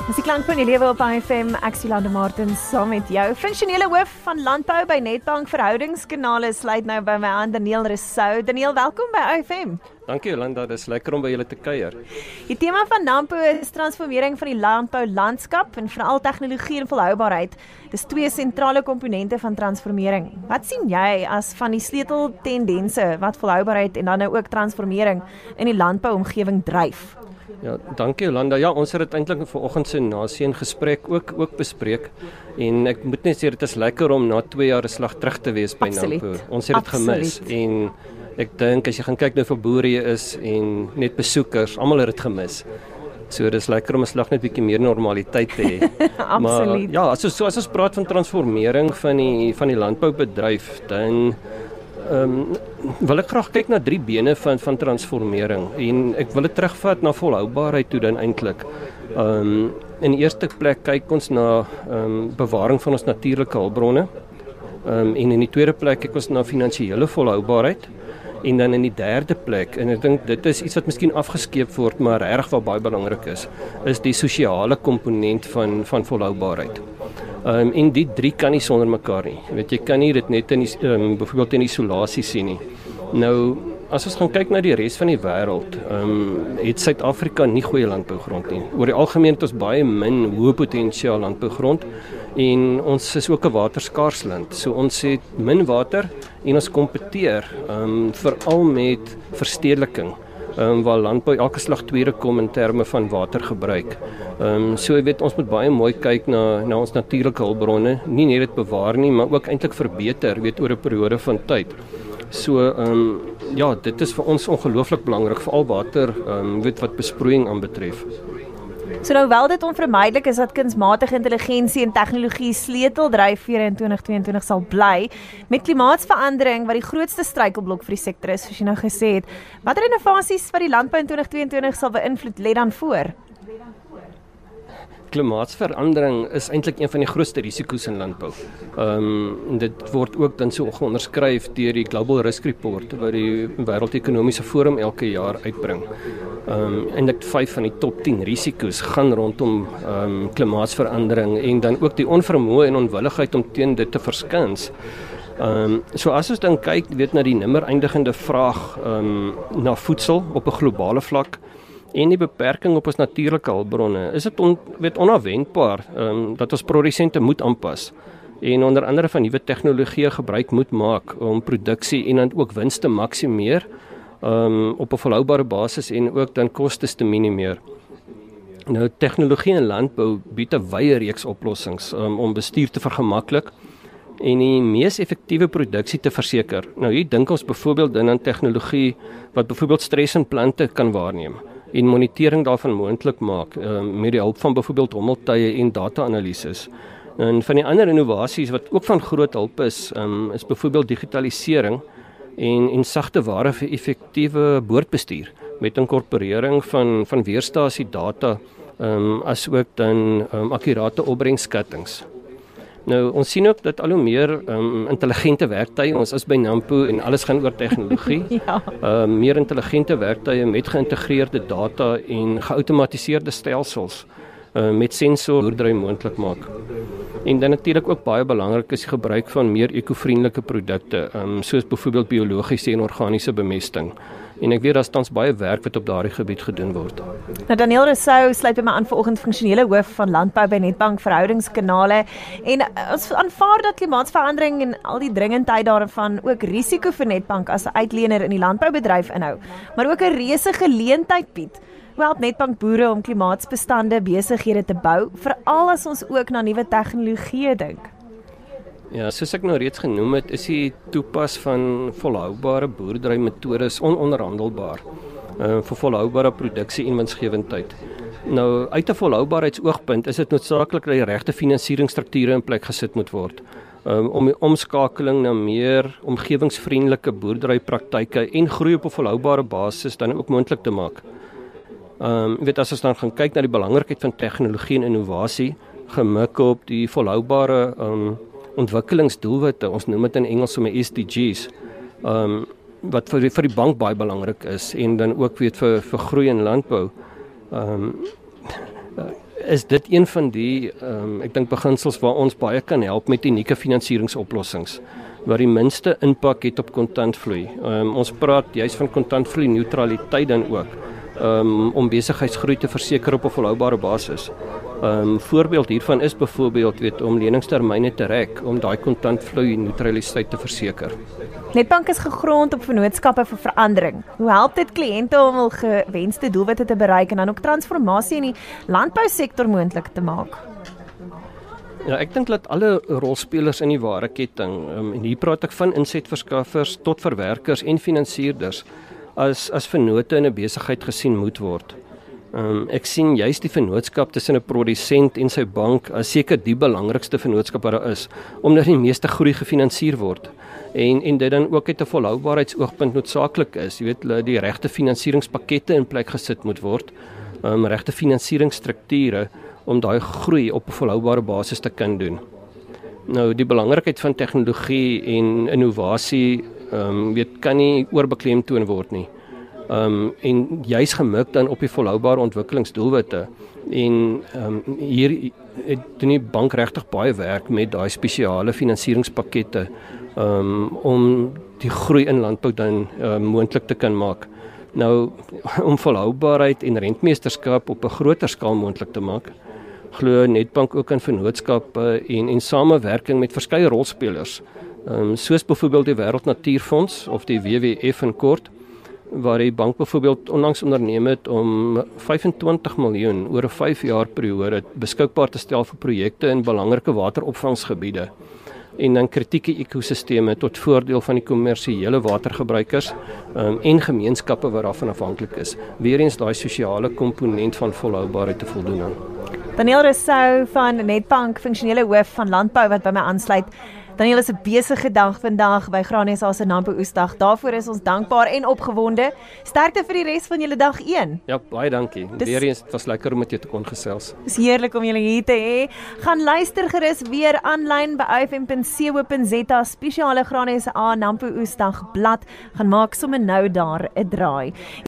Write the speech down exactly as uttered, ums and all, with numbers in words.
Dis die klank van die lewe op I F M, ek is Jolande Martins saam met jou. Funksionele hoof van landbou by Nedbank Verhoudingskanale sluit nou by my aan, Daniel Rousseau. Daniel, welkom by I F M. Dankie Jolanda, dis lekker om by julle te kuier. Die tema van NAMPO is transformering van die landboulandskap en veral tegnologie en volhoubaarheid. Dis twee sentrale komponente van transformering. Wat sien jy as van die sleuteltendense wat volhoubaarheid en dan nou ook transformering in die landbouomgewing dryf? Ja, dankie Jolanda. Ja, ons het dit eintlik vanoggend se nasie in gesprek ook ook bespreek en ek moet net sê dit is lekker om na twee jaar 'n slag terug te wees by NAMPO. Ons het dit gemis en ek dink as jy gaan kyk nou vir boere hier is en net besoekers, almal het dit gemis. So dis lekker om 'n slag net bietjie meer normaliteit te hê. Absoluut. Maar ja, as ons so as ons praat van transformering van die van die landboubedryf, dan Ehm um, wil ek graag kyk na drie bene van van transformering en ek wil dit terugvat na volhoubaarheid toe dan eintlik. Ehm um, in die eerste plek kyk ons na ehm um, bewaring van ons natuurlike hulpbronne. Ehm um, en in die tweede plek kyk ons na finansiële volhoubaarheid. En dan in die derde plek, en ek dink dit is iets wat miskien afgeskeep word, maar regtig wat baie belangrik is, is die sosiale komponent van van volhoubaarheid. Um, en die drie kan nie sonder mekaar nie. Jy weet, jy kan nie dit net in die, um, byvoorbeeld in isolasie sien nie. Nou, as ons gaan kyk na die res van die wêreld, um, het Suid-Afrika nie goeie landbougrond nie. Oor die algemeen het ons baie min hoë potensiaal landbougrond en ons is ook 'n waterskaars land. So ons het min water en ons kompeteer um, veral met verstedeliking. Um, waar landbou elke slag tweede kom in terme van watergebruik. Um, so jy weet, ons moet baie mooi kyk na, na ons natuurlike hulpbronne, nie net dit bewaar nie, maar ook eintlik verbeter, weet, oor 'n periode van tyd. So um, ja, dit is vir ons ongelooflik belangrik, veral water, um, weet wat besproeiing aanbetref. So nou wel dit onvermydelik is dat kunsmatige intelligensie en tegnologie sleuteldryfvere in twintig tweeëntwintig sal bly, met klimaatsverandering wat die grootste struikelblok vir die sektor is, soos jy nou gesê het. Watter innovasies wat die landbou in twintig tweeëntwintig sal beïnvloed, lê dan voor? Klimaatsverandering is eintlik een van die grootste risiko's in landbou. Um, dit word ook dan so onderskryf deur die Global Risk Report wat die Wêreldekonomiese Forum elke jaar uitbring. Um, en dit vyf van die top tien risiko's gaan rondom um, klimaatsverandering en dan ook die onvermoë en onwilligheid om teen dit te verskins. Um, so as ons dan kyk, weet na die nimmer eindigende vraag um, na voedsel op 'n globale vlak en die beperking op ons natuurlike hulpbronne, is dit on, weet onverwendbaar um, dat ons produsente moet aanpas en onder andere van nuwe tegnologieë gebruik moet maak om produksie en dan ook wins te maksimeer um, op 'n volhoubare basis en ook dan kostes te minimeer. Nou, tegnologie in landbou bied 'n wye reeks oplossings um, om bestuur te vergemaklik en die mees effektiewe produksie te verseker. Nou, hier dink ons byvoorbeeld aan tegnologie wat byvoorbeeld stres in plante kan waarneem en monitering daarvan moontlik maak um, met die hulp van byvoorbeeld hommeltuie en data-analises. En van die ander innovasies wat ook van groot hulp is, um, is byvoorbeeld digitalisering en en sagte ware vir effektiewe boordbestuur met inkorporering van van weerstasie data um, as ook dan um, akkurate opbrengskattings. Nou, ons sien ook dat al hoe meer um, intelligente werktuie, ons is by NAMPO en alles gaan oor tegnologie, ja. uh, meer intelligente werktuie met geïntegreerde data en geautomatiseerde stelsels uh, met sensor boerdery moontlik maak. En dan natuurlik ook baie belangrik is die gebruik van meer eco-vriendelike produkte, um, soos byvoorbeeld biologiese en organiese bemesting. En ek weet daar tans baie werk wat op daardie gebied gedoen word. Nou Daniel Rousseau sluit by my aan vanoggend, funksionele hoof van landbou by Nedbank Verhoudingskanale. En ons aanvaar dat klimaatsverandering en al die dringendheid daarvan ook risiko vir Nedbank as 'n uitlener in die landboubedryf inhou, maar ook 'n reuse geleentheid bied. Hoe help Nedbank boere om klimaatsbestande besighede te bou, veral as ons ook na nuwe tegnologieë dink? Ja, soos ek nou reeds genoem het, is die toepas van volhoubare boerderymetodes ononderhandelbaar uh, vir volhoubare produksie en winsgewendheid. Nou, uit 'n volhoubaarheidsoogpunt is dit noodsaaklik dat die regte finansieringsstrukture in plek gesit moet word um, om die omskakeling na meer omgewingsvriendelike boerderypraktyke en groei op 'n volhoubare basis dan ook moontlik te maak. Um, weet, as ons dan gaan kyk na die belangrikheid van tegnologie en innovasie, gemik op die volhoubare um, ontwikkelingsdoelwitte, ons noem dit in Engels om S D Gs, um, wat vir, vir die bank baie belangrik is en dan ook weet vir, vir groei in landbou. Um, is dit een van die, um, ek dink beginsels waar ons baie kan help met unieke finansieringsoplossings, waar die minste impak het op kontantvloei. Um, ons praat juist van kontantvloei neutraliteit dan ook, um, om besigheidsgroei te verseker op 'n volhoubare basis. Um, voorbeeld hiervan is byvoorbeeld weet om leningstermyne te rek om daai kontantvloei neutraliteit te verseker. Nedbank is gegrond op vennootskappe vir verandering. Hoe help dit kliënte om hul gewenste doelwitte te bereik en dan ook transformasie in die landbousektor moontlik te maak? Ja, ek dink dat alle rolspelers in die waardeketting, um, en hier praat ek van insetverskaffers tot verwerkers en finansierders, as as vennote in 'n besigheid gesien moet word. Um, ek sien juist die vennootskap tussen 'n produsent en sy bank as seker die belangrikste vennootskap wat daar is, omdat die meeste groei gefinansier word. En en dit dan ook uit 'n volhoubaarheidsoogpunt noodsaaklik is, jy weet, die regte finansieringspakkette in plek gesit moet word, um, regte finansieringsstrukture om daai groei op 'n volhoubare basis te kan doen. Nou, die belangrikheid van tegnologie en innovasie, um, weet, kan nie oorbeklemtoon word nie. Um, en juis gemik dan op die volhoubare ontwikkelingsdoelwitte. En um, hier het die bank regtig baie werk met daai spesiale finansieringspakkette um, om die groei in landbou dan um, moontlik te kan maak. Nou, om volhoubaarheid en rentmeesterskap op 'n groter skaal moontlik te maak, glo Nedbank ook in vennootskappe en en samewerking met verskeie rolspelers, um, soos byvoorbeeld die Wêreld Natuurfonds of die W W F in kort, waar die bank byvoorbeeld onlangs onderneem het om vyfentwintig miljoen oor 'n vyf jaar periode beskikbaar te stel vir projekte in belangrike wateropvangsgebiede en dan kritieke ekosisteme tot voordeel van die kommersiële watergebruikers um, en gemeenskappe wat daarvan afhanklik is. Weereens daai sosiale komponent van volhoubaarheid te voldoen aan. Daniel Rousseau van Nedbank, funksionele hoof van landbou wat by my aansluit. Daniel, is 'n besige dag vandag by Graan S A se Nampo Oesdag. Daarvoor is ons dankbaar en opgewonde. Sterkte vir die res van julle dag een. Ja, baie dankie. Dis, Weereens, dit was lekker om met jou te kon gesels. Dis heerlik om julle hier te hê. Gaan luister gerus weer aanlyn by i f m punt co punt z a. Spesiale Graan S A Nampo Oesdag blad. Gaan maak sommer nou daar 'n draai.